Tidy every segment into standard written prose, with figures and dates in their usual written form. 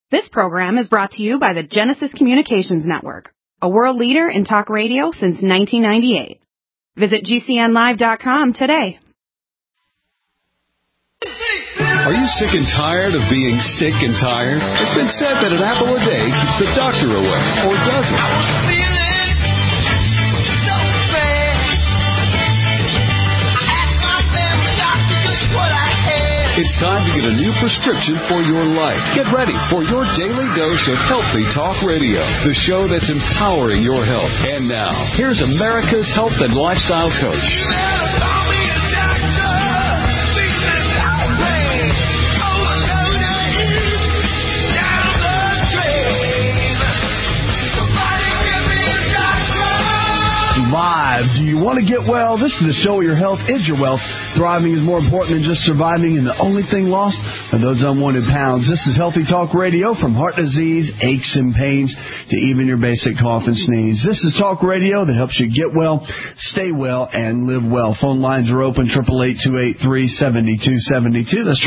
This program is brought to you by the Genesis Communications Network, a world leader in talk radio since 1998. Visit GCNlive.com today. Are you sick and tired of being sick and tired? It's been said that an apple a day keeps the doctor away, or does it? It's time to get a new prescription for your life. Get ready for your daily dose of Healthy Talk Radio, the show that's empowering your health. And now, here's America's health and lifestyle coach. Live. Do you want to get well? This is the show where your health is your wealth. Thriving is more important than just surviving, and the only thing lost are those unwanted pounds. This is Healthy Talk Radio, from heart disease, aches and pains, to even your basic cough and sneeze. This is talk radio that helps you get well, stay well, and live well. Phone lines are open, 888-283-7272. That's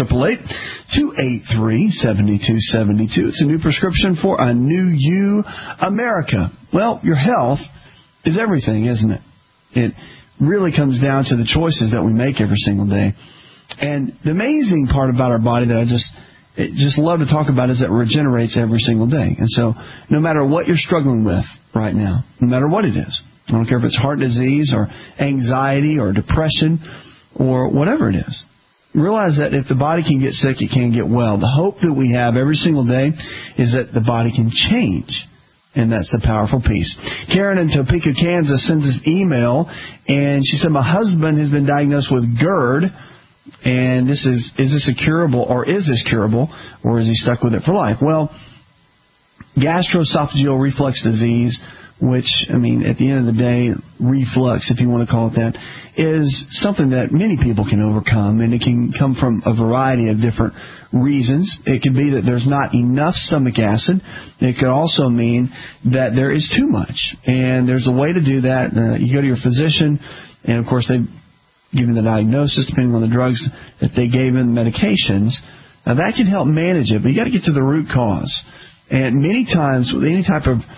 888-283-7272. It's a new prescription for a new you, America. Well, your health is everything, isn't it? It really comes down to the choices that we make every single day. And the amazing part about our body that I just love to talk about is that it regenerates every single day. And so no matter what you're struggling with right now, no matter what it is, I don't care if it's heart disease or anxiety or depression or whatever it is, realize that if the body can get sick, it can get well. The hope that we have every single day is that the body can change. And that's the powerful piece. Karen in Topeka, Kansas sends us email, and she said, my husband has been diagnosed with GERD, and is this curable, or is he stuck with it for life? Well, gastroesophageal reflux disease, which, I mean, at the end of the day, reflux, if you want to call it that, is something that many people can overcome, and it can come from a variety of different reasons. It could be that there's not enough stomach acid. It could also mean that there is too much, and there's a way to do that. You go to your physician, and, of course, they give you the diagnosis, depending on the drugs that they gave in, medications. Now, that can help manage it, but you got to get to the root cause. And many times, with any type of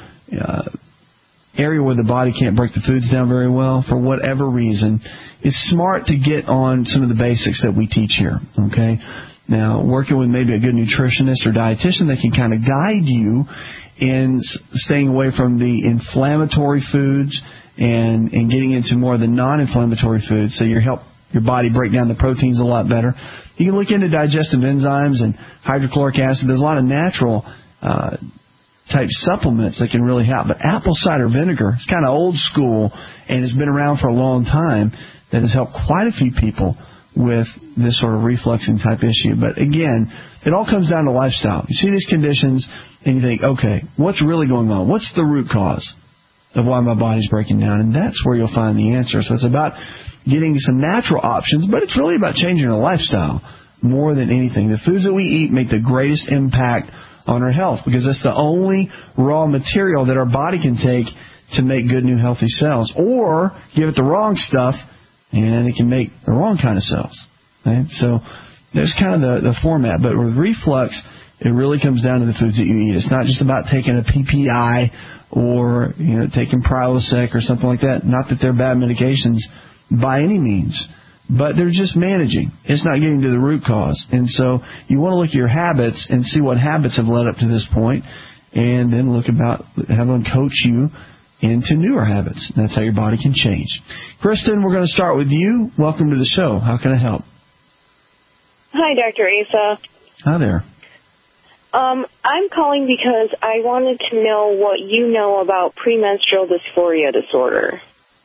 area where the body can't break the foods down very well, for whatever reason, it's smart to get on some of the basics that we teach here, okay? Now, working with maybe a good nutritionist or dietitian that can kind of guide you in staying away from the inflammatory foods and getting into more of the non-inflammatory foods, so you help your body break down the proteins a lot better. You can look into digestive enzymes and hydrochloric acid. There's a lot of natural type supplements that can really help. But apple cider vinegar is kind of old school and has been around for a long time, that has helped quite a few people with this sort of refluxing type issue. But again, it all comes down to lifestyle. You see these conditions and you think, okay, what's really going on? What's the root cause of why my body's breaking down? And that's where you'll find the answer. So it's about getting some natural options, but it's really about changing our lifestyle more than anything. The foods that we eat make the greatest impact on our health, because it's the only raw material that our body can take to make good new healthy cells, or give it the wrong stuff and it can make the wrong kind of cells. Okay? So there's kind of the format. But with reflux, it really comes down to the foods that you eat. It's not just about taking a PPI or taking Prilosec or something like that. Not that they're bad medications by any means, but they're just managing. It's not getting to the root cause. And so you want to look at your habits and see what habits have led up to this point, and then look about having coach you into newer habits. That's how your body can change. Kristen, we're going to start with you. Welcome to the show. How can I help? Hi, Dr. Asa. Hi there. I'm calling because I wanted to know what you know about premenstrual dysphoria disorder.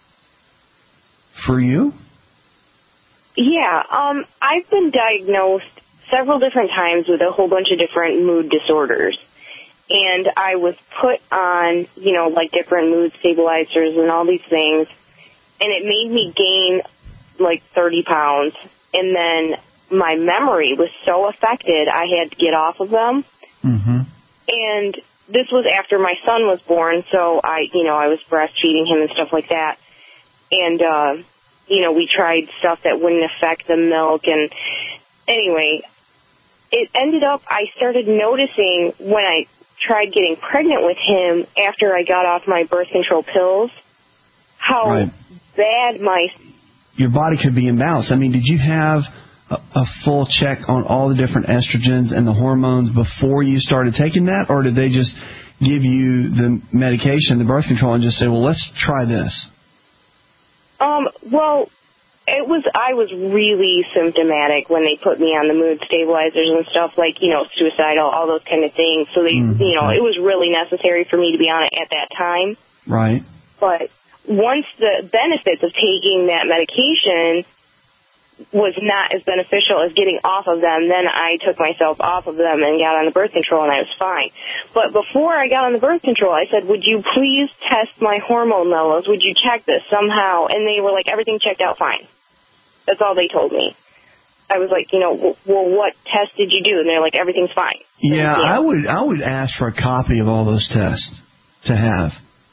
For you? Yeah, I've been diagnosed several different times with a whole bunch of different mood disorders. And I was put on, like different mood stabilizers and all these things. And it made me gain like 30 pounds. And then my memory was so affected, I had to get off of them. Mm-hmm. And this was after my son was born, so I was breastfeeding him and stuff like that. And, we tried stuff that wouldn't affect the milk. And anyway, it ended up, I started noticing when I tried getting pregnant with him after I got off my birth control pills, how bad your body could be imbalanced. I mean, did you have a full check on all the different estrogens and the hormones before you started taking that, or did they just give you the medication, the birth control, and just say, well, let's try this? Well, I was really symptomatic when they put me on the mood stabilizers and stuff, like, suicidal, all those kind of things. So it was really necessary for me to be on it at that time. Right. But once the benefits of taking that medication was not as beneficial as getting off of them, then I took myself off of them and got on the birth control, and I was fine. But before I got on the birth control, I said, would you please test my hormone levels? Would you check this somehow? And they were like, everything checked out fine. That's all they told me. I was like, well, what test did you do? And they're like, everything's fine. Yeah, I would ask for a copy of all those tests to have.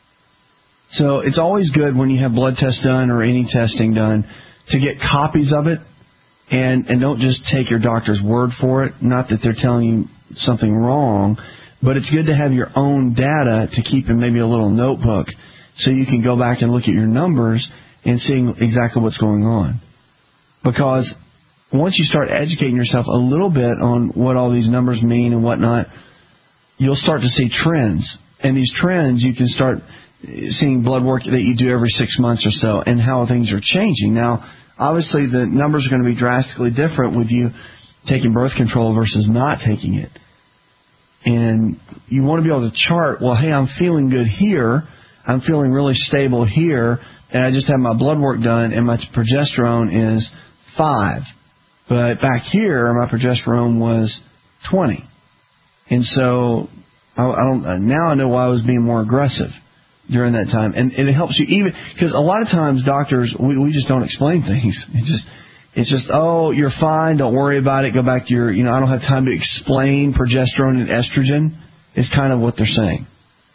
So it's always good when you have blood tests done or any testing done to get copies of it, and don't just take your doctor's word for it. Not that they're telling you something wrong, but it's good to have your own data to keep in maybe a little notebook so you can go back and look at your numbers and seeing exactly what's going on. Because once you start educating yourself a little bit on what all these numbers mean and whatnot, you'll start to see trends. And these trends, you can start seeing blood work that you do every 6 months or so and how things are changing. Now, obviously, the numbers are going to be drastically different with you taking birth control versus not taking it. And you want to be able to chart, well, hey, I'm feeling good here, I'm feeling really stable here, and I just had my blood work done, and my progesterone is 5. But back here, my progesterone was 20. And so now I know why I was being more aggressive during that time. And it helps you even, because a lot of times doctors, we just don't explain things. It's just, oh, you're fine, don't worry about it, go back to your, I don't have time to explain progesterone and estrogen, is kind of what they're saying.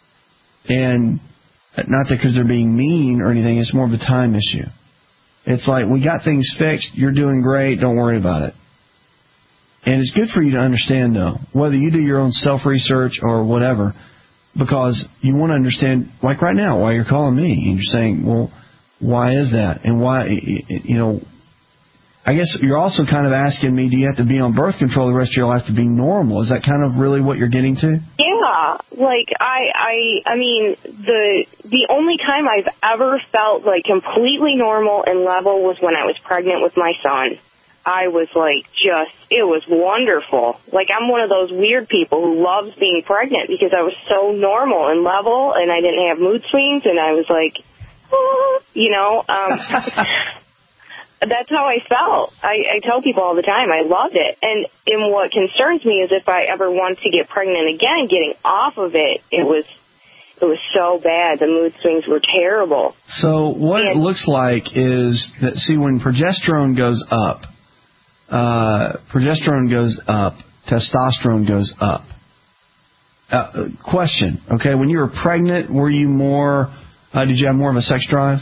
And not that because they're being mean or anything, it's more of a time issue. It's like, we got things fixed, you're doing great, don't worry about it. And it's good for you to understand, though, whether you do your own self-research or whatever, because you want to understand, like right now, why you're calling me. And you're saying, well, why is that? And why, I guess you're also kind of asking me, do you have to be on birth control the rest of your life to be normal? Is that kind of really what you're getting to? Yeah. Like, I mean, the only time I've ever felt like completely normal and level was when I was pregnant with my son. I was like, it was wonderful. Like, I'm one of those weird people who loves being pregnant because I was so normal and level, and I didn't have mood swings, and I was like, that's how I felt. I tell people all the time, I loved it. And what concerns me is if I ever want to get pregnant again, getting off of it, it was so bad. The mood swings were terrible. So what it looks like is that, see, when progesterone goes up, testosterone goes up. Question, okay, when you were pregnant, were you more, did you have more of a sex drive?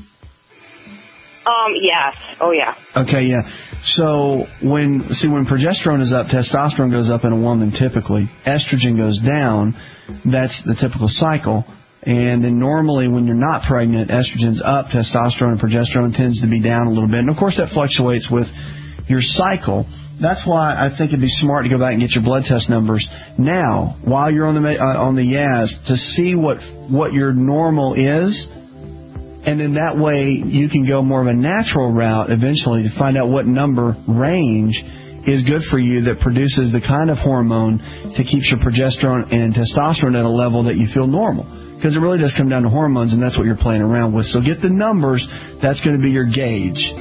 Yes. Oh, yeah. Okay, yeah. So when progesterone is up, testosterone goes up in a woman typically. Estrogen goes down. That's the typical cycle. And then normally when you're not pregnant, estrogen's up, testosterone and progesterone tends to be down a little bit. And, of course, that fluctuates with your cycle. That's why I think it'd be smart to go back and get your blood test numbers now while you're on the Yaz to see what your normal is. And then that way you can go more of a natural route eventually to find out what number range is good for you that produces the kind of hormone to keep your progesterone and testosterone at a level that you feel normal. Because it really does come down to hormones, and that's what you're playing around with. So get the numbers. That's going to be your gauge.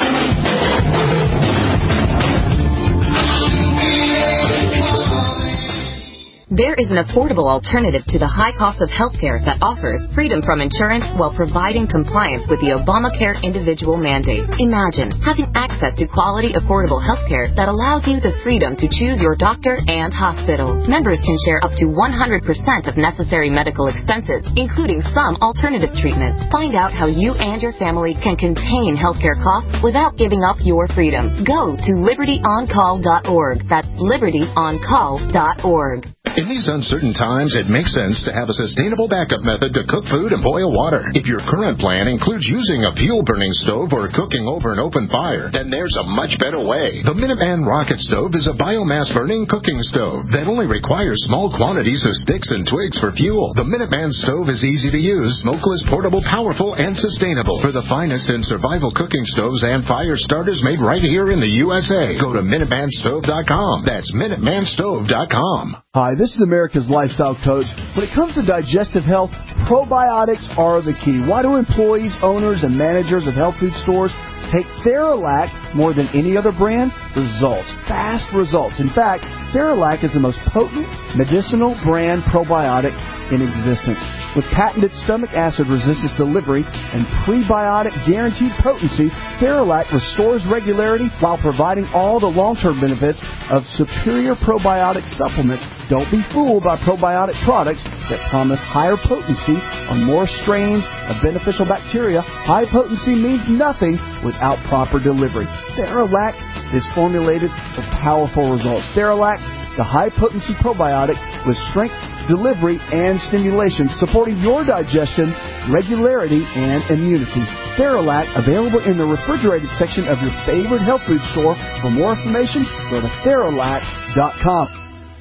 There is an affordable alternative to the high cost of healthcare that offers freedom from insurance while providing compliance with the Obamacare individual mandate. Imagine having access to quality, affordable healthcare that allows you the freedom to choose your doctor and hospital. Members can share up to 100% of necessary medical expenses, including some alternative treatments. Find out how you and your family can contain healthcare costs without giving up your freedom. Go to libertyoncall.org. That's libertyoncall.org. In these uncertain times, it makes sense to have a sustainable backup method to cook food and boil water. If your current plan includes using a fuel-burning stove or cooking over an open fire, then there's a much better way. The Minuteman Rocket Stove is a biomass-burning cooking stove that only requires small quantities of sticks and twigs for fuel. The Minuteman Stove is easy to use, smokeless, portable, powerful, and sustainable. For the finest in survival cooking stoves and fire starters made right here in the USA, go to MinutemanStove.com. That's MinutemanStove.com. Hi, this is America's Lifestyle Coach. When it comes to digestive health, probiotics are the key. Why do employees, owners, and managers of health food stores take Theralac more than any other brand? Results. Fast results. In fact, Theralac is the most potent medicinal brand probiotic in existence. With patented stomach acid resistance delivery and prebiotic guaranteed potency, Theralac restores regularity while providing all the long-term benefits of superior probiotic supplements. Don't be fooled by probiotic products that promise higher potency on more strains of beneficial bacteria. High potency means nothing without proper delivery. Theralac is formulated for powerful results. Theralac, the high-potency probiotic with strength, delivery, and stimulation, supporting your digestion, regularity, and immunity. Theralac, available in the refrigerated section of your favorite health food store. For more information, go to Theralac.com.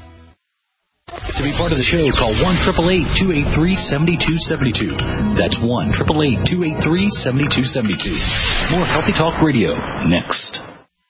To be part of the show, call 1-888-283-7272. That's 1-888-283-7272. More Healthy Talk Radio next.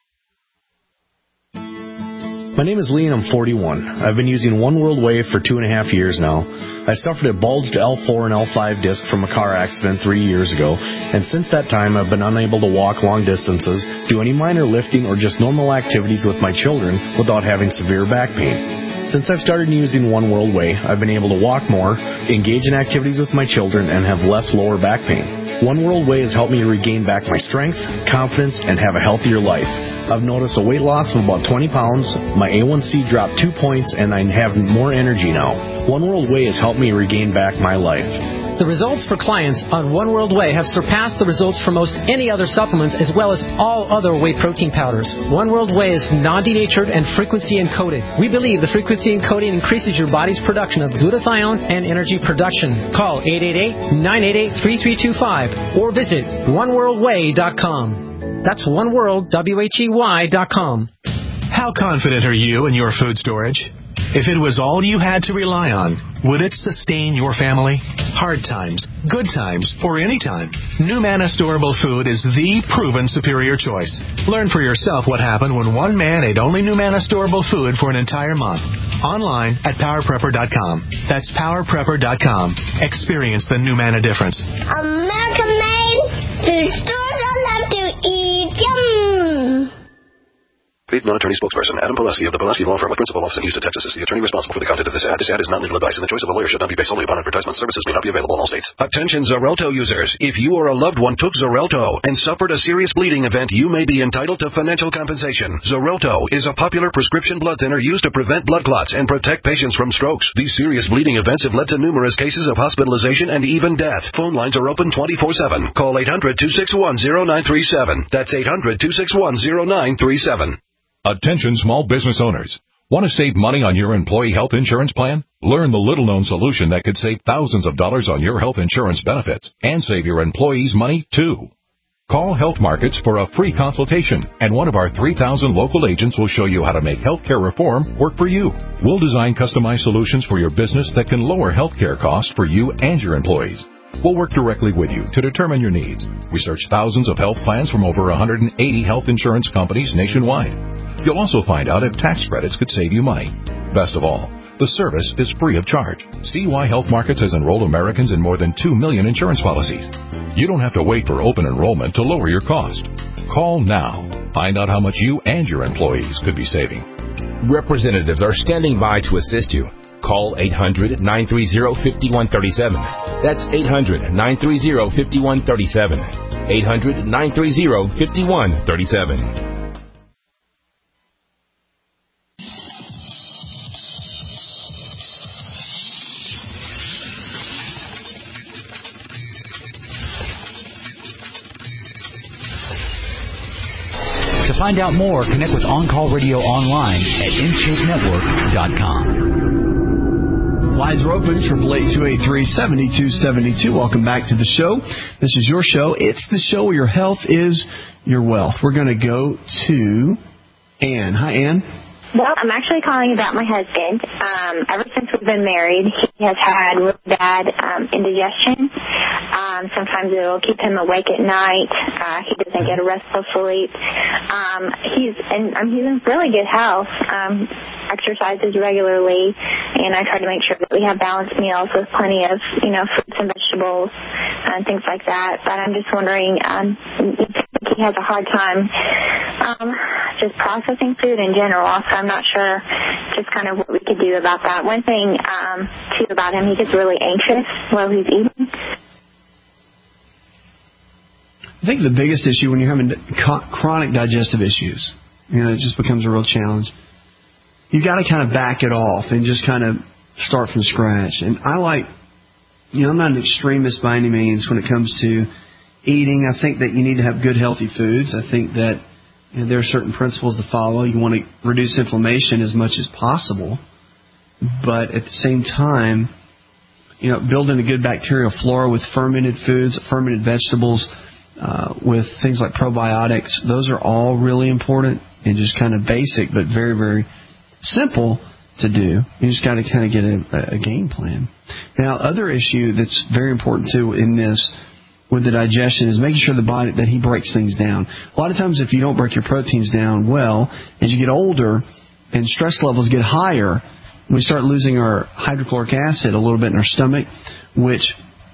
My name is Lee and I'm 41. I've been using One World Wave for 2.5 years now. I suffered a bulged L4 and L5 disc from a car accident 3 years ago, and since that time I've been unable to walk long distances, do any minor lifting, or just normal activities with my children without having severe back pain. Since I've started using One World Way, I've been able to walk more, engage in activities with my children, and have less lower back pain. One World Way has helped me regain back my strength, confidence, and have a healthier life. I've noticed a weight loss of about 20 pounds, my A1C dropped 2 points, and I have more energy now. One World Way has helped me regain back my life. The results for clients on One World Whey have surpassed the results for most any other supplements, as well as all other whey protein powders. One World Whey is non-denatured and frequency encoded. We believe the frequency encoding increases your body's production of glutathione and energy production. Call 888-988-3325 or visit oneworldwhey.com. That's oneworldwhey.com. How confident are you in your food storage? If it was all you had to rely on, would it sustain your family? Hard times, good times, or any time, NuManna Storable Food is the proven superior choice. Learn for yourself what happened when one man ate only NuManna Storable Food for an entire month. Online at PowerPrepper.com. That's PowerPrepper.com. Experience the NuManna difference. American made food stores I love to eat. Yum! Paid non-attorney spokesperson Adam Pileski of the Pileski Law Firm with principal office in Houston, Texas is the attorney responsible for the content of this ad. This ad is not legal advice, and the choice of a lawyer should not be based solely upon advertisement. Services may not be available in all states. Attention Xarelto users. If you or a loved one took Xarelto and suffered a serious bleeding event, you may be entitled to financial compensation. Xarelto is a popular prescription blood thinner used to prevent blood clots and protect patients from strokes. These serious bleeding events have led to numerous cases of hospitalization and even death. Phone lines are open 24/7. Call 800-261-0937. That's 800-261-0937. Attention small business owners. Want to save money on your employee health insurance plan? Learn the little-known solution that could save thousands of dollars on your health insurance benefits and save your employees money, too. Call Health Markets for a free consultation, and one of our 3,000 local agents will show you how to make healthcare reform work for you. We'll design customized solutions for your business that can lower healthcare costs for you and your employees. We'll work directly with you to determine your needs. Research thousands of health plans from over 180 health insurance companies nationwide. You'll also find out if tax credits could save you money. Best of all, the service is free of charge. See why Health Markets has enrolled Americans in more than 2 million insurance policies. You don't have to wait for open enrollment to lower your cost. Call now. Find out how much you and your employees could be saving. Representatives are standing by to assist you. Call 800-930-5137. That's 800-930-5137. 800-930-5137. To find out more, connect with On Call Radio online at InShapeNetwork.com. Lines are open, 888-283-7272. Welcome back to the show. This is your show. It's the show where your health is your wealth. We're going to go to Ann. Hi, Ann. Well, I'm actually calling about my husband. Ever since we've been married, he has had really bad indigestion. Sometimes it will keep him awake at night. He doesn't get a restful sleep. He's in really good health. Exercises regularly, and I try to make sure that we have balanced meals with plenty of, fruits and vegetables and things like that. But I'm just wondering, he has a hard time just processing food in general, so I'm not sure just kind of what we could do about that. One thing, too, about him, he gets really anxious while he's eating. I think the biggest issue when you're having chronic digestive issues, it just becomes a real challenge. You've got to kind of back it off and just kind of start from scratch. And I I'm not an extremist by any means when it comes to eating. I think that you need to have good, healthy foods. I think that there are certain principles to follow. You want to reduce inflammation as much as possible. But at the same time, building a good bacterial flora with fermented foods, fermented vegetables, with things like probiotics, those are all really important and just kind of basic, but very, very simple to do. You just got to kind of get a game plan. Now, other issue that's very important too in this with the digestion is making sure the body that he breaks things down. A lot of times, if you don't break your proteins down well, as you get older and stress levels get higher, we start losing our hydrochloric acid a little bit in our stomach, which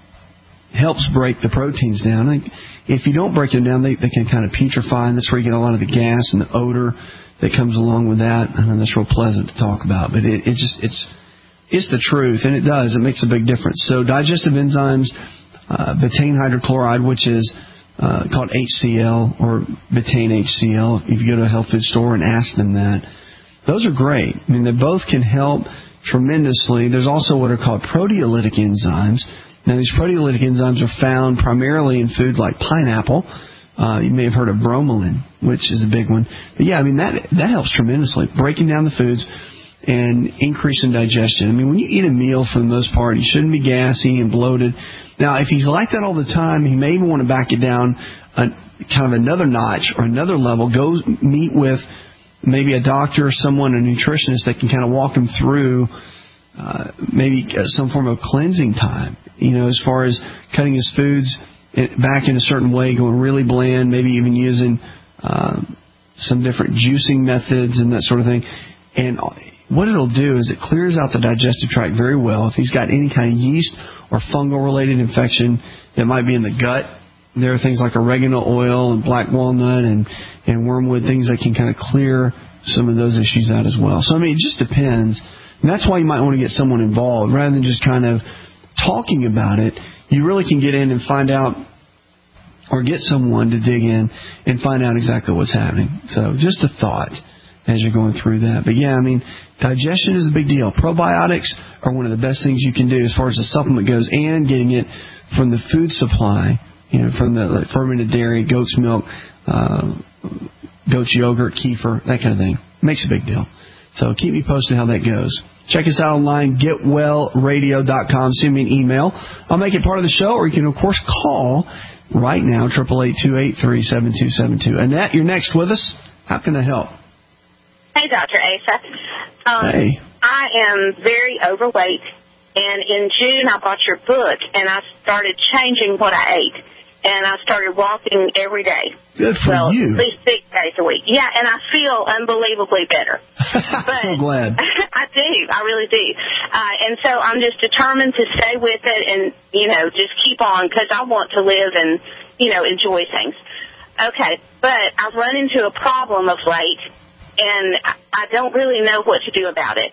helps break the proteins down. If you don't break them down, they can kind of putrefy, and that's where you get a lot of the gas and the odor that comes along with that. I know that's real pleasant to talk about, but it's the truth, and it does. It makes a big difference. So digestive enzymes, betaine hydrochloride, which is called HCl or betaine HCl. If you go to a health food store and ask them that, those are great. I mean, they both can help tremendously. There's also what are called proteolytic enzymes. Now, these proteolytic enzymes are found primarily in foods like pineapple. You may have heard of bromelain, which is a big one. But yeah, I mean, that helps tremendously, breaking down the foods and increasing digestion. I mean, when you eat a meal, for the most part, you shouldn't be gassy and bloated. Now, if he's like that all the time, he may even want to back it down kind of another notch or another level. Go meet with maybe a doctor or someone, a nutritionist, that can kind of walk him through maybe some form of cleansing time, as far as cutting his foods back in a certain way, going really bland, maybe even using some different juicing methods and that sort of thing. And what it'll do is it clears out the digestive tract very well. If he's got any kind of yeast or fungal-related infection that might be in the gut, there are things like oregano oil and black walnut and wormwood, things that can kind of clear some of those issues out as well. So, I mean, it just depends. And that's why you might want to get someone involved. Rather than just kind of talking about it, you really can get in and find out, or get someone to dig in and find out exactly what's happening. So just a thought as you're going through that. But yeah, I mean, digestion is a big deal. Probiotics are one of the best things you can do as far as the supplement goes, and getting it from the food supply, from the fermented dairy, goat's milk, goat's yogurt, kefir, that kind of thing. Makes a big deal. So keep me posted how that goes. Check us out online, getwellradio.com. Send me an email. I'll make it part of the show, or you can, of course, call right now, 888-283-7272. Annette, you're next with us. How can I help? Hey, Dr. Asa. Hey. I am very overweight, and in June I bought your book, and I started changing what I ate, and I started walking every day. Good for you. At least 6 days a week. Yeah, and I feel unbelievably better. I'm so glad. I do. I really do. And so I'm just determined to stay with it and, just keep on, because I want to live and, enjoy things. Okay, but I've run into a problem of late, and I don't really know what to do about it.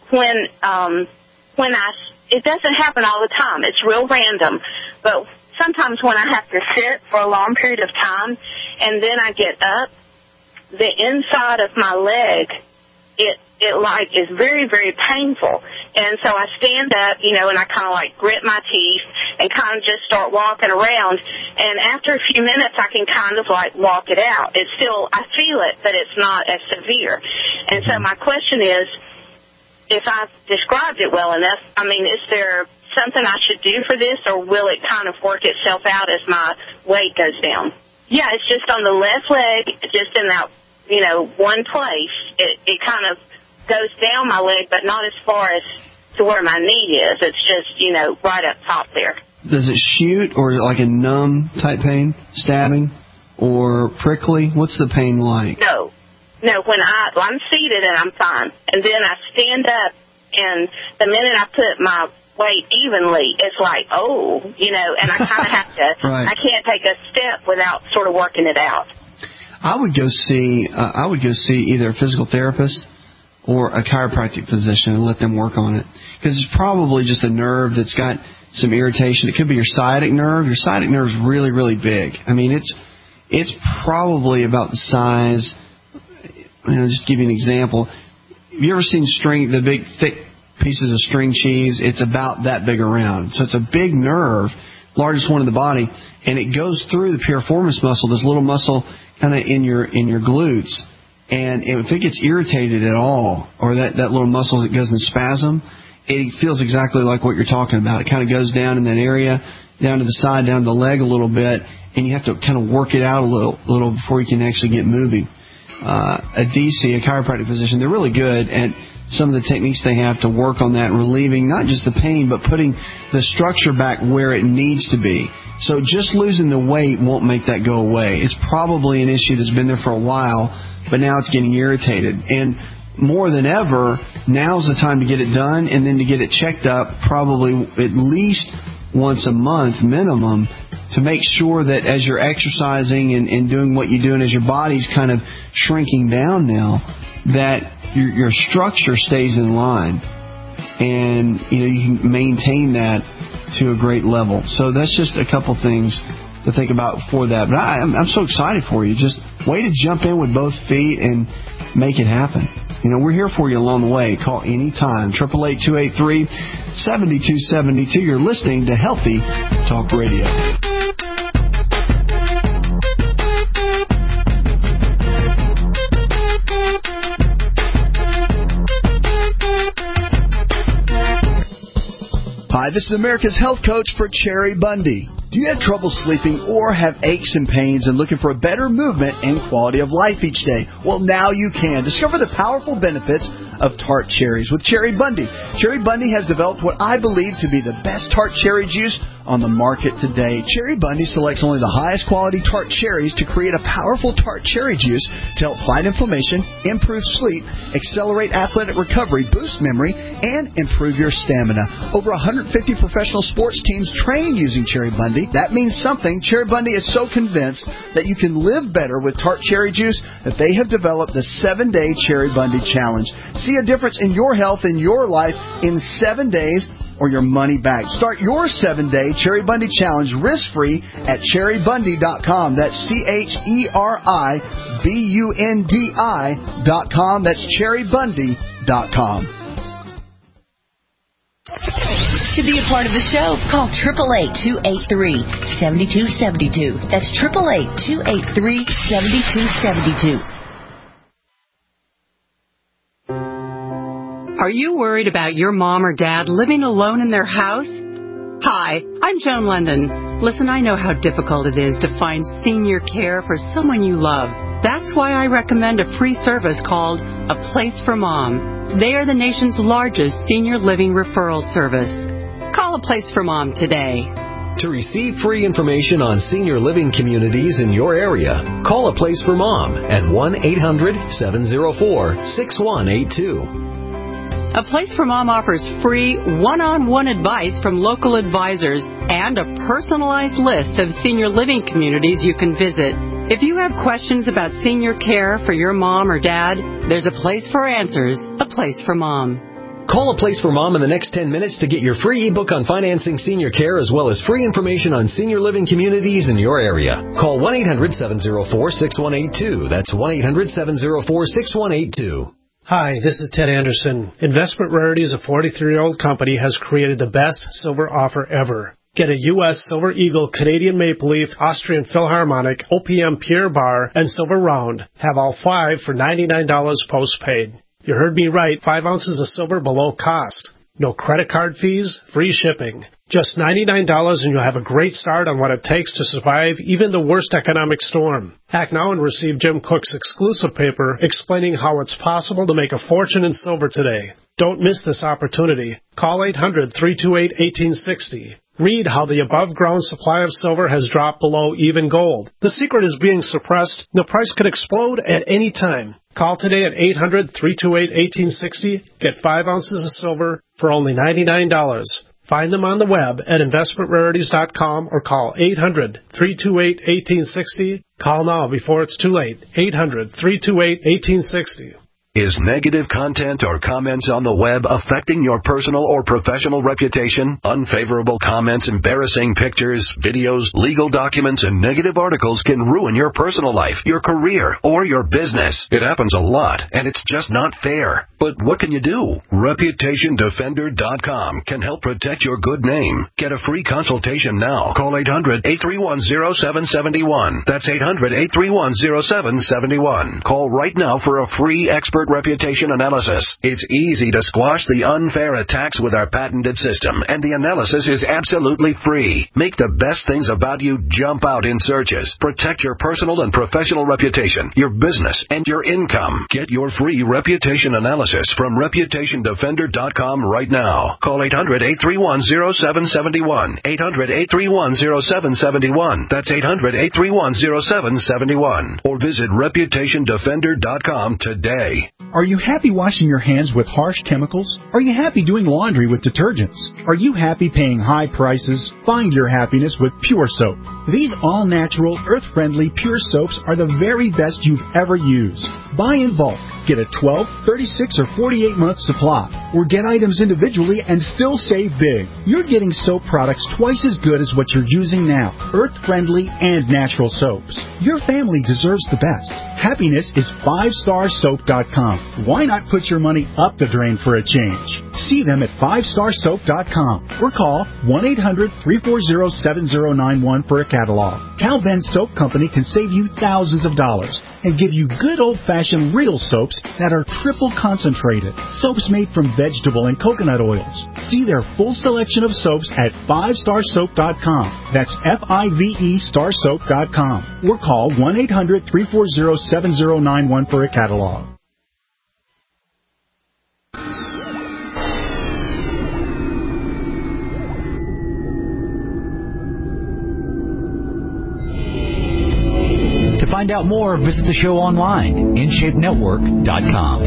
it doesn't happen all the time. It's real random. But sometimes when I have to sit for a long period of time and then I get up, the inside of my leg, it like is very, very painful. And so I stand up, and I kind of like grit my teeth and kind of just start walking around. And after a few minutes, I can kind of like walk it out. It's still, I feel it, but it's not as severe. And so my question is, if I've described it well enough, is there something I should do for this, or will it kind of work itself out as my weight goes down? Yeah, it's just on the left leg, just in that, one place. It kind of goes down my leg, but not as far as to where my knee is. It's just, right up top there. Does it shoot, or like a numb type pain, stabbing, or prickly? What's the pain like? No, when I'm seated and I'm fine. And then I stand up, and the minute I put my weight evenly, it's like, and I kind of have to, right. I can't take a step without sort of working it out. I would go see either a physical therapist or a chiropractic physician and let them work on it. Because it's probably just a nerve that's got some irritation. It could be your sciatic nerve. Your sciatic nerve is really, really big. It's probably about the size, just to give you an example. Have you ever seen the big, thick pieces of string cheese? It's about that big around. So it's a big nerve, largest one in the body, and it goes through the piriformis muscle, this little muscle kind of in your glutes. And if it gets irritated at all, or that little muscle that goes in spasm, it feels exactly like what you're talking about. It kind of goes down in that area, down to the side, down to the leg a little bit, and you have to kind of work it out a little before you can actually get moving. A DC, a chiropractic physician, they're really good at some of the techniques they have to work on that, relieving not just the pain, but putting the structure back where it needs to be. So just losing the weight won't make that go away. It's probably an issue that's been there for a while, but now it's getting irritated. And more than ever, now's the time to get it done, and then to get it checked up probably at least once a month minimum, to make sure that as you're exercising and doing what you do, and as your body's kind of shrinking down now, that your structure stays in line, and you can maintain that to a great level. So that's just a couple things to think about for that. But I'm so excited for you. Just way to jump in with both feet and make it happen. We're here for you along the way. Call anytime. 888-283-7272. You're listening to Healthy Talk Radio. Hi, this is America's Health Coach for Cherry Bundy. Do you have trouble sleeping or have aches and pains and looking for a better movement and quality of life each day? Well, now you can. Discover the powerful benefits of tart cherries with Cherry Bundy. Cherry Bundy has developed what I believe to be the best tart cherry juice on the market today. Cherry Bundy selects only the highest quality tart cherries to create a powerful tart cherry juice to help fight inflammation, improve sleep, accelerate athletic recovery, boost memory, and improve your stamina. Over 150 professional sports teams train using Cherry Bundy. That means something. Cherry Bundy is so convinced that you can live better with tart cherry juice that they have developed the 7-Day Cherry Bundy Challenge. See a difference in your health and your life in 7 days, or your money back. Start your 7-Day Cherry Bundy Challenge risk-free at cherrybundy.com. That's CHERIBUNDI.com. That's cherrybundy.com. To be a part of the show, call 888-283-7272. That's 888-283-7272. Are you worried about your mom or dad living alone in their house? Hi, I'm Joan London. Listen, I know how difficult it is to find senior care for someone you love. That's why I recommend a free service called A Place for Mom. They are the nation's largest senior living referral service. Call A Place for Mom today. To receive free information on senior living communities in your area, call A Place for Mom at 1-800-704-6182. A Place for Mom offers free one-on-one advice from local advisors and a personalized list of senior living communities you can visit. If you have questions about senior care for your mom or dad, there's a place for answers, A Place for Mom. Call A Place for Mom in the next 10 minutes to get your free ebook on financing senior care as well as free information on senior living communities in your area. Call 1-800-704-6182. That's 1-800-704-6182. Hi, this is Ted Anderson. Investment Rarities, a 43-year-old company, has created the best silver offer ever. Get a U.S. Silver Eagle, Canadian Maple Leaf, Austrian Philharmonic, OPM Pierre Bar, and Silver Round. Have all 5 for $99 postpaid. You heard me right, 5 ounces of silver below cost. No credit card fees, free shipping. Just $99 and you'll have a great start on what it takes to survive even the worst economic storm. Act now and receive Jim Cook's exclusive paper explaining how it's possible to make a fortune in silver today. Don't miss this opportunity. Call 800-328-1860. Read how the above-ground supply of silver has dropped below even gold. The secret is being suppressed. The price could explode at any time. Call today at 800-328-1860. Get 5 ounces of silver for only $99. Find them on the web at investmentrarities.com or call 800-328-1860. Call now before it's too late. 800-328-1860. Is negative content or comments on the web affecting your personal or professional reputation? Unfavorable comments, embarrassing pictures, videos, legal documents, and negative articles can ruin your personal life, your career, or your business. It happens a lot, and it's just not fair. But what can you do? ReputationDefender.com can help protect your good name. Get a free consultation now. Call 800-831-0771. That's 800-831-0771. Call right now for a free expert reputation analysis. It's easy to squash the unfair attacks with our patented system, and the analysis is absolutely free. Make the best things about you jump out in searches. Protect your personal and professional reputation, your business, and your income. Get your free reputation analysis from ReputationDefender.com right now. Call 800-831-0771. 800-831-0771. That's 800-831-0771. Or visit ReputationDefender.com today. Are you happy washing your hands with harsh chemicals? Are you happy doing laundry with detergents? Are you happy paying high prices? Find your happiness with Pure Soap. These all-natural, earth-friendly Pure Soaps are the very best you've ever used. Buy in bulk. Get a 12, 36, or 48-month supply. Or get items individually and still save big. You're getting soap products twice as good as what you're using now. Earth-friendly and natural soaps. Your family deserves the best. Happiness is 5starsoap.com. Why not put your money up the drain for a change? See them at 5starsoap.com or call 1-800-340-7091 for a catalog. Cal Ben Soap Company can save you thousands of dollars and give you good old-fashioned real soaps that are triple concentrated. Soaps made from vegetable and coconut oils. See their full selection of soaps at 5starsoap.com. That's F-I-V-E starsoap.com. Or call 1-800-340-7091 for a catalog. To find out more, visit the show online, InShapeNetwork.com.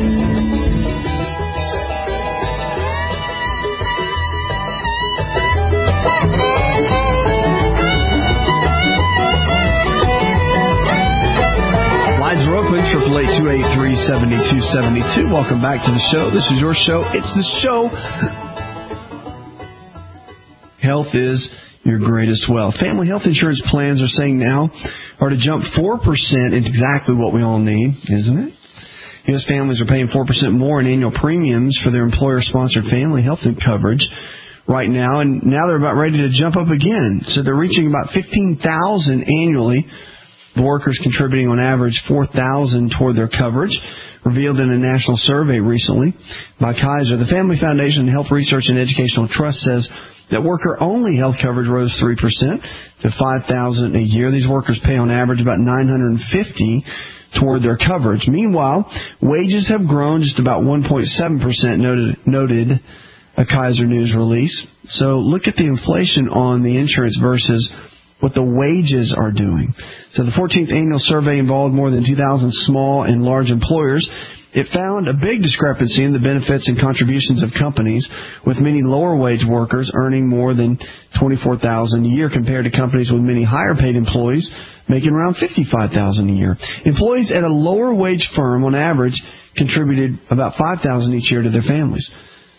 Lines are open, 888-283-7272. Welcome back to the show. This is your show. It's the show. Health is your greatest wealth. Family health insurance plans are saying now are to jump 4% into exactly what we all need, isn't it? U.S. families are paying 4% more in annual premiums for their employer-sponsored family health coverage right now, and now they're about ready to jump up again. So they're reaching about $15,000 annually. The workers contributing on average $4,000 toward their coverage, revealed in a national survey recently by Kaiser. The Family Foundation Health Research and Educational Trust says that worker-only health coverage rose 3% to $5,000 a year. These workers pay on average about $950 toward their coverage. Meanwhile, wages have grown just about 1.7%, noted a Kaiser News release. So look at the inflation on the insurance versus what the wages are doing. So the 14th annual survey involved more than 2,000 small and large employers. It found a big discrepancy in the benefits and contributions of companies, with many lower-wage workers earning more than $24,000 a year compared to companies with many higher-paid employees making around $55,000 a year. Employees at a lower-wage firm, on average, contributed about $5,000 each year to their families.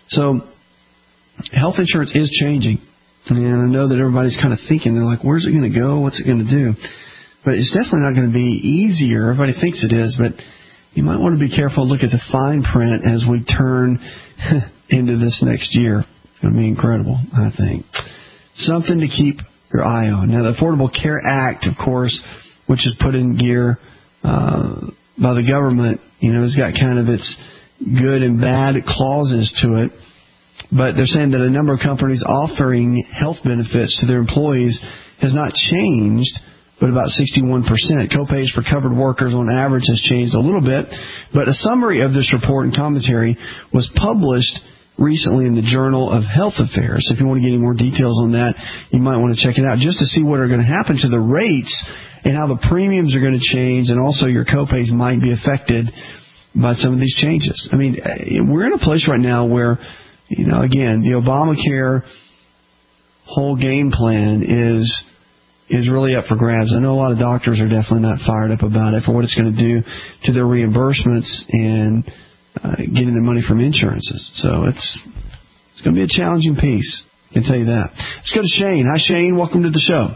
So health insurance is changing. And I know that everybody's kind of thinking, they're like, where's it going to go? What's it going to do? But it's definitely not going to be easier. Everybody thinks it is, but you might want to be careful, look at the fine print as we turn into this next year. It's going to be incredible, I think. Something to keep your eye on. Now, the Affordable Care Act, of course, which is put in gear by the government, has got kind of its good and bad clauses to it. But they're saying that a number of companies offering health benefits to their employees has not changed, but about 61%. Copays for covered workers on average has changed a little bit. But a summary of this report and commentary was published recently in the Journal of Health Affairs. So if you want to get any more details on that, you might want to check it out just to see what are going to happen to the rates and how the premiums are going to change, and also your copays might be affected by some of these changes. I mean, we're in a place right now where, again, the Obamacare whole game plan is really up for grabs. I know a lot of doctors are definitely not fired up about it for what it's going to do to their reimbursements and getting their money from insurances. So it's going to be a challenging piece. I can tell you that. Let's go to Shane. Hi, Shane. Welcome to the show.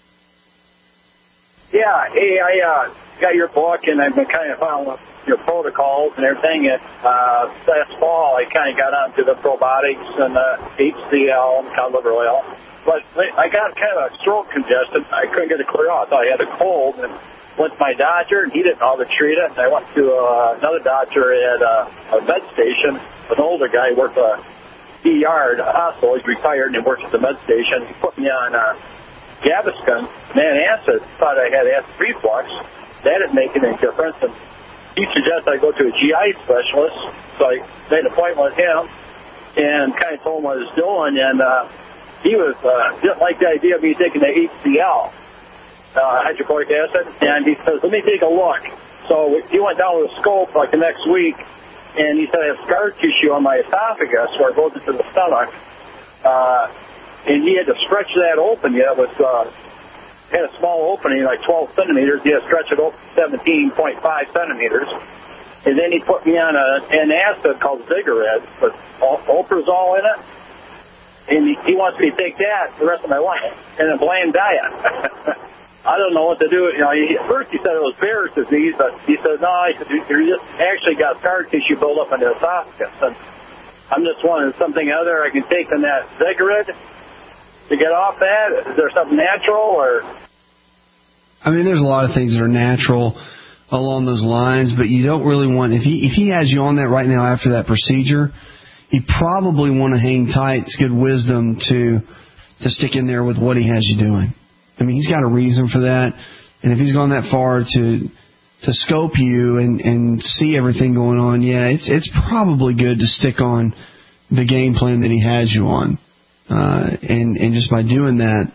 Yeah. Hey, I got your book, and I've been kind of following your protocols and everything. And last fall, I kind of got onto the probiotics and the HCL and cod liver oil. But I got kind of a throat congestion. I couldn't get it clear out. I thought I had a cold. And went to my doctor, and he didn't know how to treat it. And I went to another doctor at a med station, an older guy, worked at ER at a hospital. He's retired, and he works at the med station. He put me on Gaviscon, antacid. Thought I had acid reflux. That didn't make any difference. And he suggested I go to a GI specialist. So I made an appointment with him and kind of told him what I was doing. And he didn't like the idea of me taking the HCL, hydrochloric acid. And he says, let me take a look. So he went down with a scope like the next week, and he said I have scar tissue on my esophagus where it goes into the stomach. And he had to stretch that open. It had a small opening, like 12 centimeters. He had to stretch it open 17.5 centimeters. And then he put me on an acid called Zigared with Oprazol in it. And he wants me to take that the rest of my life in a bland diet. I don't know what to do. At first he said it was Behr's disease, but he said, no, you just actually got scar tissue built up in the esophagus. And I'm just wondering, something other I can take than that Zigared to get off that? Is there something natural, or? I mean, there's a lot of things that are natural along those lines, but you don't really want, if he has you on that right now after that procedure, you probably want to hang tight. It's good wisdom to stick in there with what he has you doing. I mean, he's got a reason for that, and if he's gone that far to scope you and see everything going on, it's probably good to stick on the game plan that he has you on. And just by doing that,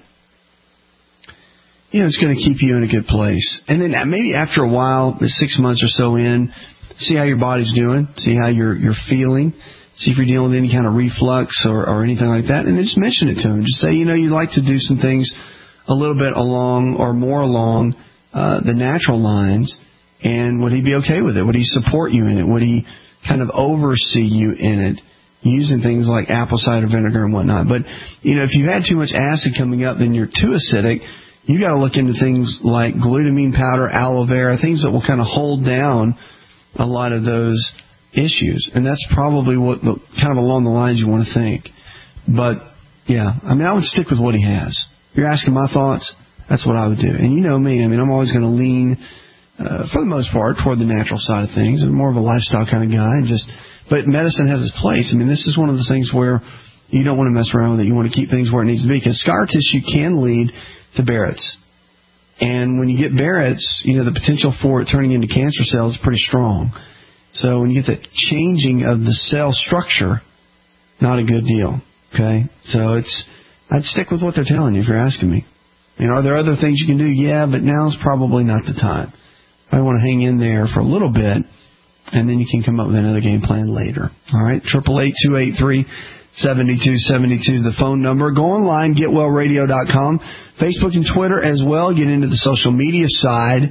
it's going to keep you in a good place. And then maybe after a while, 6 months or so in, see how your body's doing, see how you're feeling, see if you're dealing with any kind of reflux or anything like that, and then just mention it to him. Just say, you'd like to do some things a little bit along or more along the natural lines, and would he be okay with it? Would he support you in it? Would he kind of oversee you in it? Using things like apple cider vinegar and whatnot. But, if you had too much acid coming up, then you're too acidic. You got to look into things like glutamine powder, aloe vera, things that will kind of hold down a lot of those issues. And that's probably what kind of along the lines you want to think. But, I would stick with what he has. If you're asking my thoughts, that's what I would do. And you know me, I'm always going to lean, for the most part, toward the natural side of things. I'm more of a lifestyle kind of guy, but medicine has its place. This is one of the things where you don't want to mess around with it. You want to keep things where it needs to be, because scar tissue can lead to Barrett's. And when you get Barrett's, the potential for it turning into cancer cells is pretty strong. So when you get the changing of the cell structure, not a good deal. Okay? So I'd stick with what they're telling you if you're asking me. Are there other things you can do? Yeah, but now's probably not the time. I want to hang in there for a little bit, and then you can come up with another game plan later. All right? 888-283-7272 is the phone number. Go online, getwellradio.com, Facebook and Twitter as well. Get into the social media side.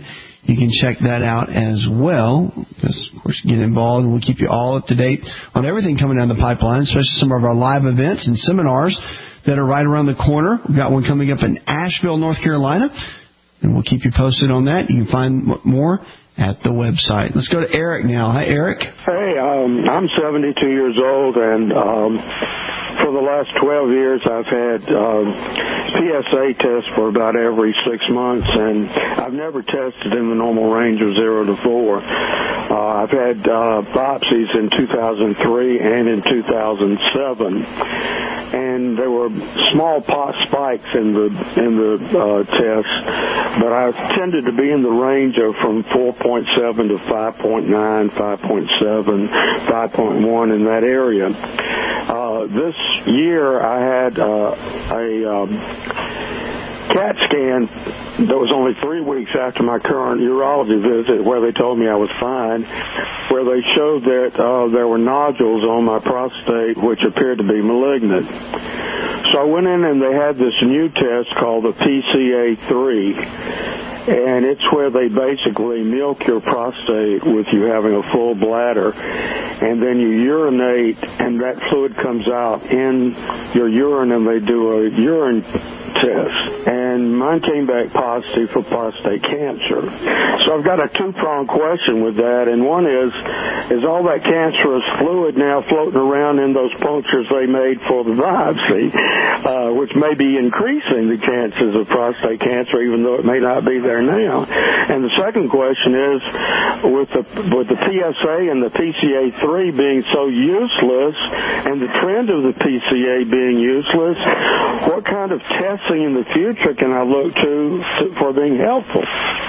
you can check that out as well. Because, of course, get involved, and we'll keep you all up to date on everything coming down the pipeline, especially some of our live events and seminars that are right around the corner. We've got one coming up in Asheville, North Carolina, and we'll keep you posted on that. You can find more at the website. Let's go to Eric now. Hi, Eric. Hey, I'm 72 years old, and for the last 12 years I've had PSA tests for about every 6 months, and I've never tested in the normal range of 0 to 4. I've had biopsies in 2003 and in 2007, and there were small pot spikes in the tests, but I tended to be in the range of from 4.7 to 5.9, 5.7, 5.1 in that area. This year I had a CAT scan that was only 3 weeks after my current urology visit, where they told me I was fine, where they showed that there were nodules on my prostate which appeared to be malignant. So I went in and they had this new test called the PCA3, and it's where they basically milk your prostate with you having a full bladder, and then you urinate, and that fluid comes out in your urine, and they do a urine test. And mine came back positive for prostate cancer. So I've got a two-pronged question with that, and one is all that cancerous fluid now floating around in those punctures they made for the biopsy, which may be increasing the chances of prostate cancer, even though it may not be there now? And the second question is, with the PSA and the PCA3 being so useless, and the trend of the PCA being useless, what kind of testing in the future can I look to for being helpful?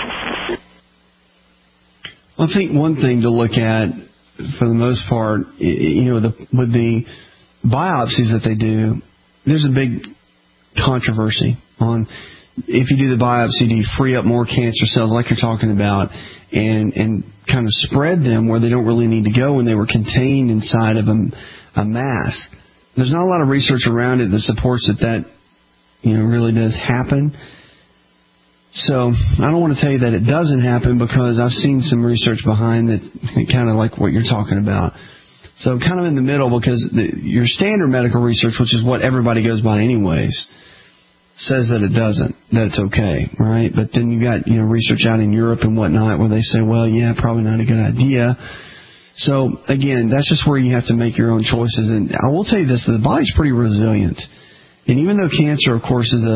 I think one thing to look at, for the most part, with the biopsies that they do, there's a big controversy on if you do the biopsy, do you free up more cancer cells like you're talking about and kind of spread them where they don't really need to go when they were contained inside of a mass? There's not a lot of research around it that supports that really does happen. So I don't want to tell you that it doesn't happen, because I've seen some research behind that, kind of like what you're talking about. So kind of in the middle, because your standard medical research, which is what everybody goes by anyways, says that it doesn't, that it's okay, right? But then you got research out in Europe and whatnot where they say, well, yeah, probably not a good idea. So again, that's just where you have to make your own choices. And I will tell you this: the body's pretty resilient, and even though cancer, of course, is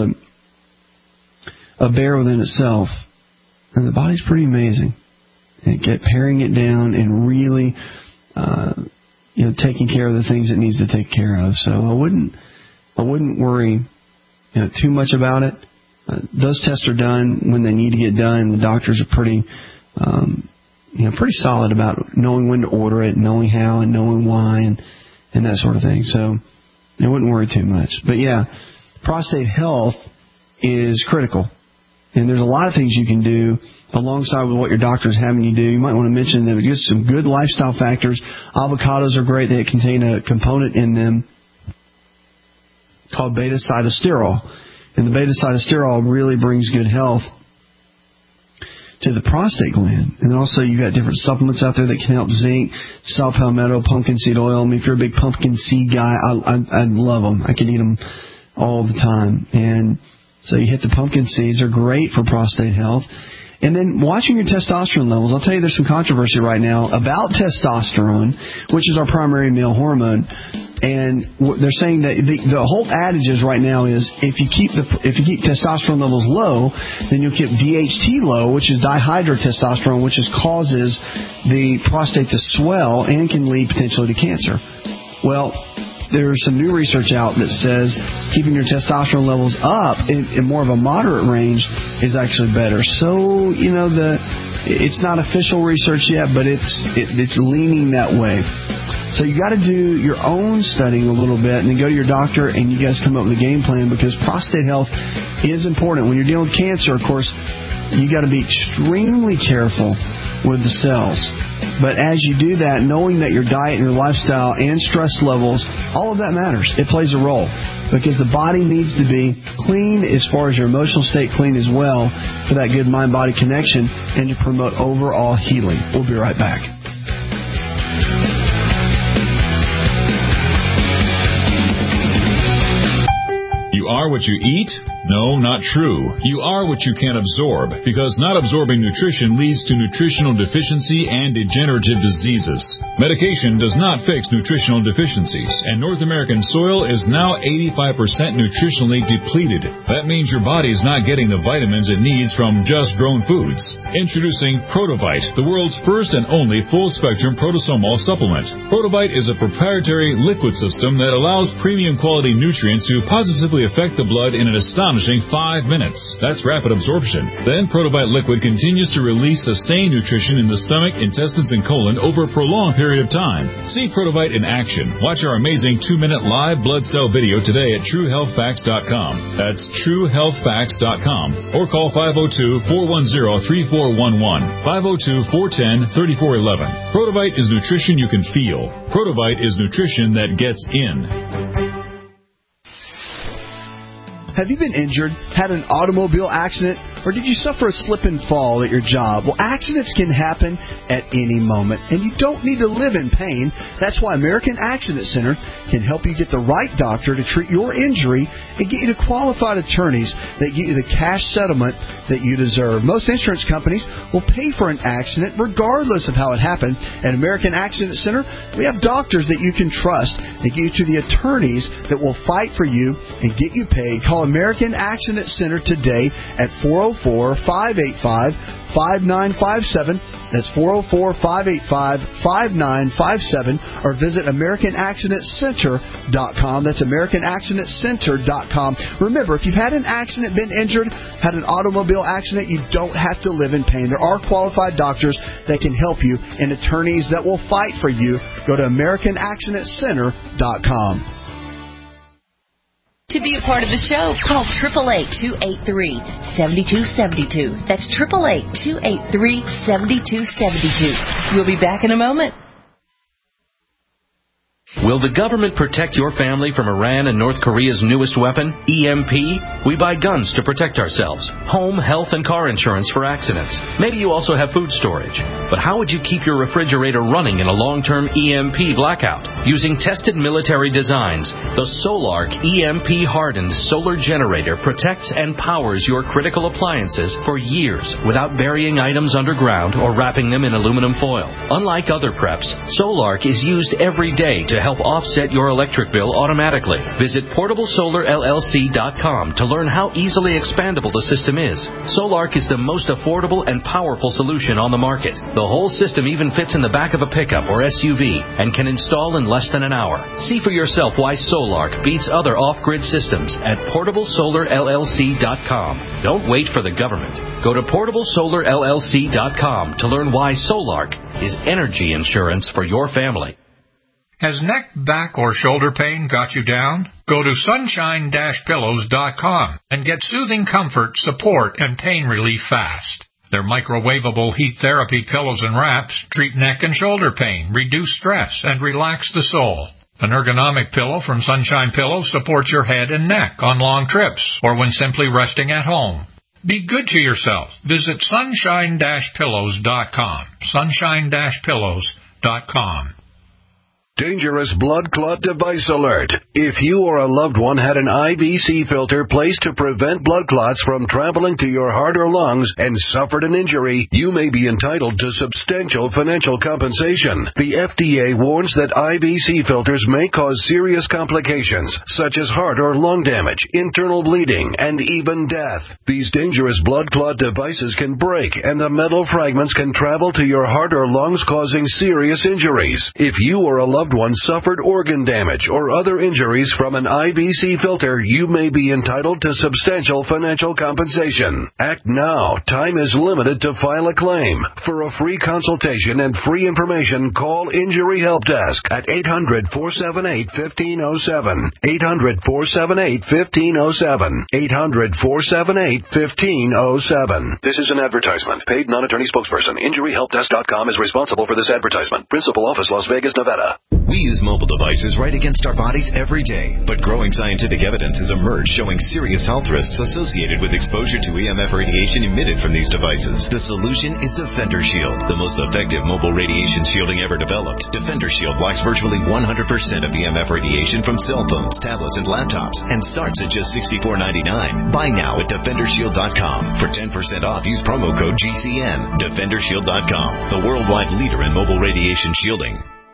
a bear within itself, and the body's pretty amazing. And paring it down and really, taking care of the things it needs to take care of. So I wouldn't worry too much about it. Those tests are done when they need to get done. The doctors are pretty solid about knowing when to order it, knowing how, and knowing why, and that sort of thing. So I wouldn't worry too much. But yeah, prostate health is critical. And there's a lot of things you can do alongside with what your doctor's having you do. You might want to mention them. Just some good lifestyle factors. Avocados are great. They contain a component in them called beta-cytosterol. And the beta-cytosterol really brings good health to the prostate gland. And also you've got different supplements out there that can help: zinc, saw palmetto, pumpkin seed oil. I mean, if you're a big pumpkin seed guy, I love them. I can eat them all the time. And so you hit the pumpkin seeds. They're great for prostate health. And then watching your testosterone levels. I'll tell you, there's some controversy right now about testosterone, which is our primary male hormone. And they're saying that the whole adage is right now is if you keep testosterone levels low, then you'll keep DHT low, which is dihydrotestosterone, which causes the prostate to swell and can lead potentially to cancer. Well, there's some new research out that says keeping your testosterone levels up in more of a moderate range is actually better. So, it's not official research yet, but it's leaning that way. So you got to do your own studying a little bit, and then go to your doctor, and you guys come up with a game plan, because prostate health is important. When you're dealing with cancer, of course, you got to be extremely careful with the cells. But as you do that, knowing that your diet and your lifestyle and stress levels, all of that matters. It plays a role because the body needs to be clean as far as your emotional state clean as well for that good mind-body connection and to promote overall healing. We'll be right back. You are what you eat? No, not true. You are what you can absorb, because not absorbing nutrition leads to nutritional deficiency and degenerative diseases. Medication does not fix nutritional deficiencies, and North American soil is now 85% nutritionally depleted. That means your body's not getting the vitamins it needs from just grown foods. Introducing Protovite, the world's first and only full-spectrum protosomal supplement. Protovite is a proprietary liquid system that allows premium quality nutrients to positively affect the blood in an astonishing 5 minutes. That's rapid absorption. Then Protovite liquid continues to release sustained nutrition in the stomach, intestines, and colon over a prolonged period of time. See Protovite in action. Watch our amazing 2-minute live blood cell video today at TrueHealthFacts.com. That's TrueHealthFacts.com. Or call 502-410-3411. 502-410-3411. Protovite is nutrition you can feel. Protovite is nutrition that gets in. Have you been injured, had an automobile accident, or did you suffer a slip and fall at your job? Well, accidents can happen at any moment, and you don't need to live in pain. That's why American Accident Center can help you get the right doctor to treat your injury and get you to qualified attorneys that get you the cash settlement that you deserve. Most insurance companies will pay for an accident regardless of how it happened. At American Accident Center, we have doctors that you can trust and get you to the attorneys that will fight for you and get you paid. Call American Accident Center today at 404-585-5957. That's 404-585-5957. Or visit AmericanAccidentCenter.com. That's AmericanAccidentCenter.com. Remember, if you've had an accident, been injured, had an automobile accident, you don't have to live in pain. There are qualified doctors that can help you and attorneys that will fight for you. Go to AmericanAccidentCenter.com. To be a part of the show, call 888-283-7272. That's 888-283-7272. We'll be back in a moment. Will the government protect your family from Iran and North Korea's newest weapon, EMP? We buy guns to protect ourselves, home, health, and car insurance for accidents. Maybe you also have food storage. But how would you keep your refrigerator running in a long-term EMP blackout? Using tested military designs, the Solark EMP-hardened solar generator protects and powers your critical appliances for years without burying items underground or wrapping them in aluminum foil. Unlike other preps, Solark is used every day to help offset your electric bill automatically. Visit PortableSolarLLC.com to learn how easily expandable the system is. Solark is the most affordable and powerful solution on the market. The whole system even fits in the back of a pickup or SUV and can install in less than an hour. See for yourself why Solark beats other off-grid systems at PortableSolarLLC.com. Don't wait for the government. Go to PortableSolarLLC.com to learn why Solark is energy insurance for your family. Has neck, back, or shoulder pain got you down? Go to sunshine-pillows.com and get soothing comfort, support, and pain relief fast. Their microwavable heat therapy pillows and wraps treat neck and shoulder pain, reduce stress, and relax the soul. An ergonomic pillow from Sunshine Pillows supports your head and neck on long trips or when simply resting at home. Be good to yourself. Visit sunshine-pillows.com. Sunshine-pillows.com. Dangerous blood clot device alert. If you or a loved one had an IVC filter placed to prevent blood clots from traveling to your heart or lungs and suffered an injury, you may be entitled to substantial financial compensation. The FDA warns that IVC filters may cause serious complications, such as heart or lung damage, internal bleeding, and even death. These dangerous blood clot devices can break, and the metal fragments can travel to your heart or lungs, causing serious injuries. If you or a loved loved one suffered organ damage or other injuries from an IBC filter, you may be entitled to substantial financial compensation. Act now. Time is limited to file a claim. For a free consultation and free information, call Injury Help Desk at 800-478-1507. 800-478-1507. 800-478-1507. This is an advertisement. Paid non-attorney spokesperson. InjuryHelpDesk.com is responsible for this advertisement. Principal office, Las Vegas, Nevada. We use mobile devices right against our bodies every day, but growing scientific evidence has emerged showing serious health risks associated with exposure to EMF radiation emitted from these devices. The solution is Defender Shield, the most effective mobile radiation shielding ever developed. Defender Shield blocks virtually 100% of EMF radiation from cell phones, tablets, and laptops, and starts at just $64.99. Buy now at DefenderShield.com. For 10% off, use promo code GCN. DefenderShield.com, the worldwide leader in mobile radiation shielding.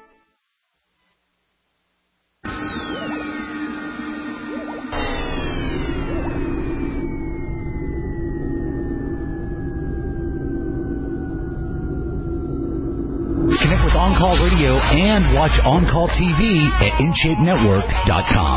Connect with On Call Radio and watch On Call TV at InShapeNetwork.com.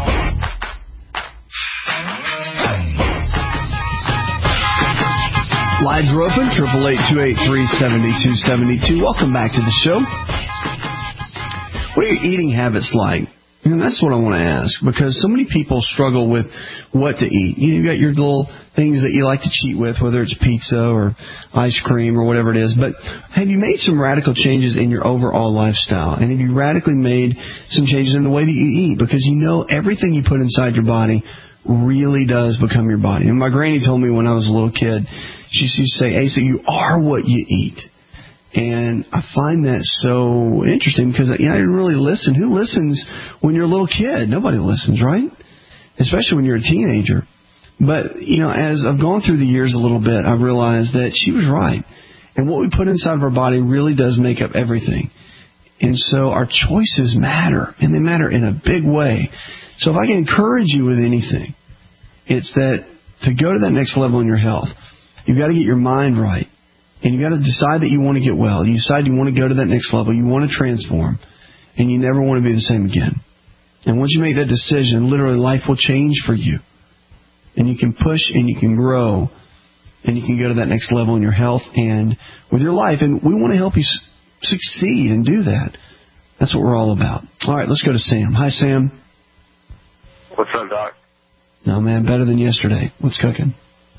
Lines are open, 888-283-7272. Welcome back to the show. What are your eating habits like? And that's what I want to ask, because so many people struggle with what to eat. You've got your little things that you like to cheat with, whether it's pizza or ice cream or whatever it is. But have you made some radical changes in your overall lifestyle? And have you radically made some changes in the way that you eat? Because you know everything you put inside your body really does become your body. And my granny told me when I was a little kid, she used to say, Asa, you are what you eat. And I find that so interesting because I didn't really listen. Who listens when you're a little kid? Nobody listens, right? Especially when you're a teenager. But, as I've gone through the years a little bit, I've realized that she was right. And what we put inside of our body really does make up everything. And so our choices matter, and they matter in a big way. So if I can encourage you with anything, it's that to go to that next level in your health, you've got to get your mind right. And you've got to decide that you want to get well. You decide you want to go to that next level. You want to transform. And you never want to be the same again. And once you make that decision, literally life will change for you. And you can push and you can grow. And you can go to that next level in your health and with your life. And we want to help you succeed and do that. That's what we're all about. All right, let's go to Sam. Hi, Sam. What's up, Doc? No, man, better than yesterday. What's cooking?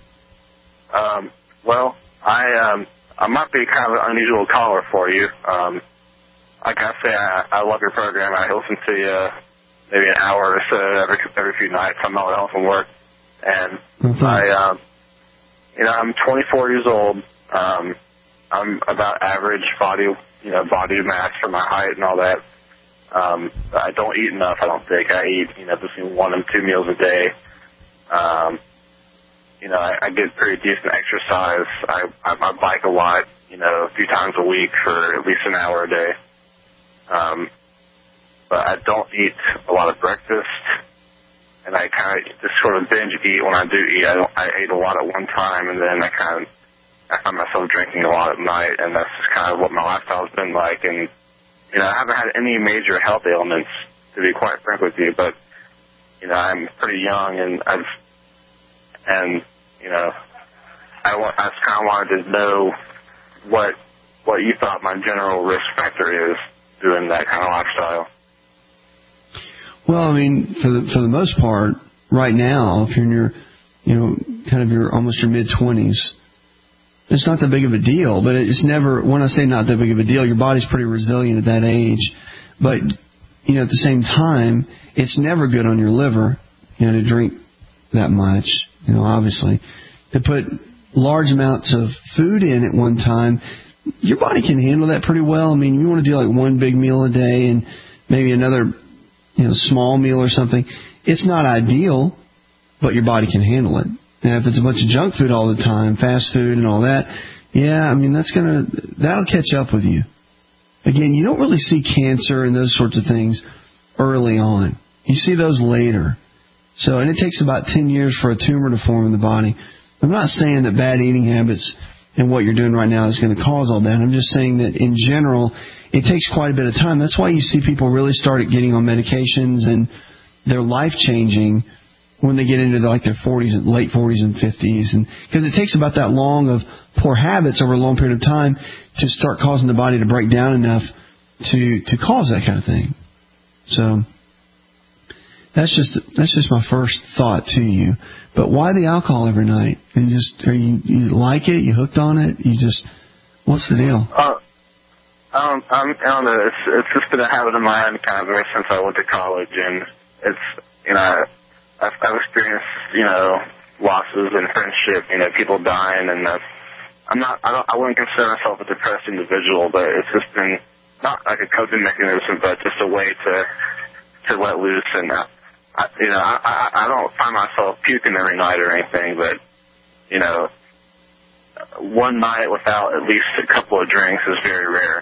Well, I might be kind of an unusual caller for you. Like I say, I love your program. I listen to you maybe an hour or so every few nights. I'm not home from work, and I'm 24 years old. I'm about average body mass for my height and all that. I don't eat enough. I don't think I eat between 1 and 2 meals a day. I get pretty decent exercise. I bike a lot, a few times a week for at least an hour a day. But I don't eat a lot of breakfast, and I kind of just sort of binge eat when I do eat. I ate a lot at one time, and then I find myself drinking a lot at night, and that's just kind of what my lifestyle's been like. And, I haven't had any major health ailments, to be quite frank with you, but, I'm pretty young, and I just kind of wanted to know what you thought my general risk factor is doing that kind of lifestyle. Well, I mean, for the most part, right now, if you're in your, almost your mid-20s, it's not that big of a deal. But it's never, when I say not that big of a deal, your body's pretty resilient at that age. But, at the same time, it's never good on your liver, to drink that much, obviously. To put large amounts of food in at one time, your body can handle that pretty well. I mean, you want to do like one big meal a day and maybe another, small meal or something. It's not ideal, but your body can handle it. Now, if it's a bunch of junk food all the time, fast food and all that, that'll catch up with you. Again, you don't really see cancer and those sorts of things early on. You see those later. So, and it takes about 10 years for a tumor to form in the body. I'm not saying that bad eating habits and what you're doing right now is going to cause all that. I'm just saying that in general, it takes quite a bit of time. That's why you see people really start getting on medications and they're life-changing when they get into their 40s and late 40s and 50s, and because it takes about that long of poor habits over a long period of time to start causing the body to break down enough to cause that kind of thing. So that's just my first thought to you. But why the alcohol every night? And you like it? You hooked on it? What's the deal? I don't know. It's just been a habit of mine kind of ever since I went to college, and it's I've experienced losses in friendship, people dying, and I wouldn't consider myself a depressed individual, but it's just been not like a coping mechanism, but just a way to let loose. And I don't find myself puking every night or anything, but one night without at least a couple of drinks is very rare.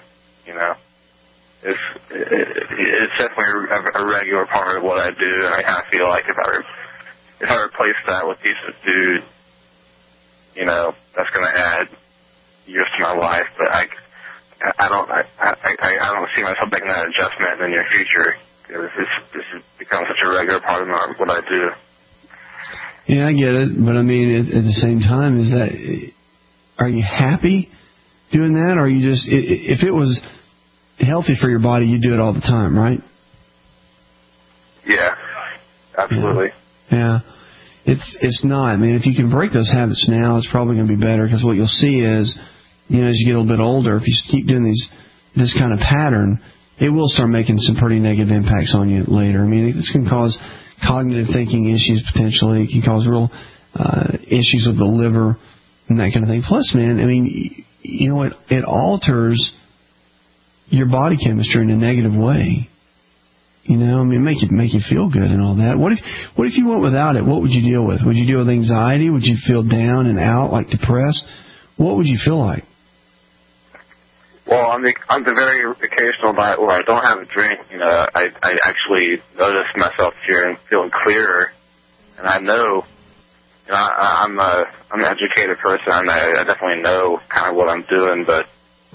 It's definitely a regular part of what I do, and I feel like if I replace that with decent food, that's going to add years to my life. But I don't see myself making that adjustment in the near future. This has become such a regular part of what I do. Yeah, I get it, but I mean, at the same time, are you happy doing that, or are you just, if it was healthy for your body, you do it all the time, right? Yeah, absolutely. Yeah. It's not. I mean, if you can break those habits now, it's probably going to be better, because what you'll see is, as you get a little bit older, if you keep doing this kind of pattern, it will start making some pretty negative impacts on you later. I mean, this can cause cognitive thinking issues potentially. It can cause real issues with the liver and that kind of thing. Plus, man, I mean, it alters your body chemistry in a negative way. I mean, make you feel good and all that. What if you went without it? What would you deal with? Would you deal with anxiety? Would you feel down and out, like depressed? What would you feel like? Well, on the very occasional night where I don't have a drink, I actually notice myself feeling clearer, and I know, I'm an educated person. I definitely know kind of what I'm doing, but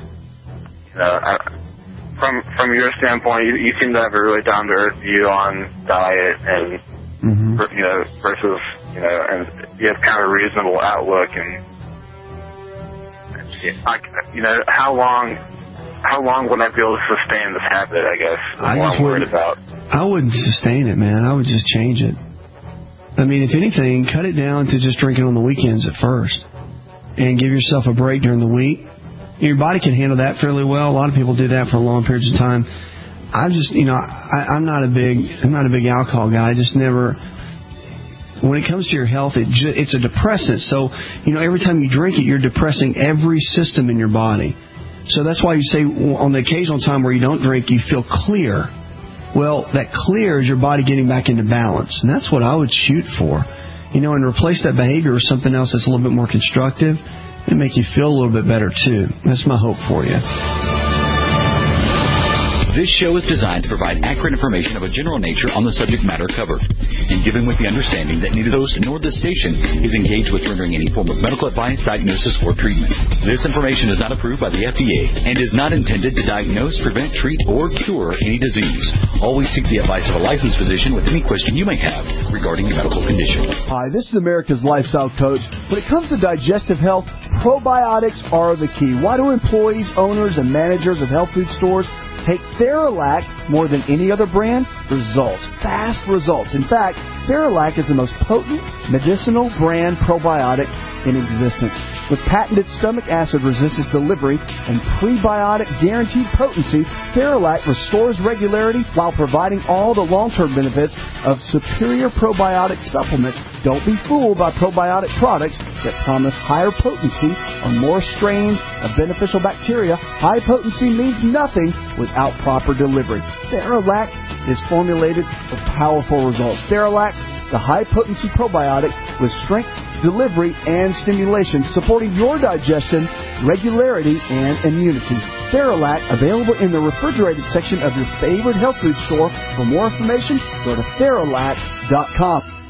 from your standpoint, you seem to have a really down to earth view on diet and versus and you have kind of a reasonable outlook, and how long would I be able to sustain this habit, I guess, is what I'm worried about. I wouldn't sustain it, man. I would just change it. I mean, if anything, cut it down to just drinking on the weekends at first, and give yourself a break during the week. Your body can handle that fairly well. A lot of people do that for long periods of time. I just, I'm not a big alcohol guy. I just never. When it comes to your health, it's a depressant. So, every time you drink it, you're depressing every system in your body. So that's why you say on the occasional time where you don't drink, you feel clear. Well, that clear is your body getting back into balance. And that's what I would shoot for. And replace that behavior with something else that's a little bit more constructive and make you feel a little bit better, too. That's my hope for you. This show is designed to provide accurate information of a general nature on the subject matter covered, and given with the understanding that neither the host nor the station is engaged with rendering any form of medical advice, diagnosis, or treatment. This information is not approved by the FDA and is not intended to diagnose, prevent, treat, or cure any disease. Always seek the advice of a licensed physician with any question you may have regarding a medical condition. Hi, this is America's Lifestyle Coach. When it comes to digestive health, probiotics are the key. Why do employees, owners, and managers of health food stores take Theralac more than any other brand? Results. Fast results. In fact, Theralac is the most potent medicinal brand probiotic in existence. With patented stomach acid resistance delivery and prebiotic guaranteed potency, Theralac restores regularity while providing all the long-term benefits of superior probiotic supplements. Don't be fooled by probiotic products that promise higher potency on more strains of beneficial bacteria. High potency means nothing without proper delivery. Theralac is formulated for powerful results. Theralac, the high-potency probiotic with strength, delivery, and stimulation, supporting your digestion, regularity, and immunity. Theralac, available in the refrigerated section of your favorite health food store. For more information, go to Theralac.com.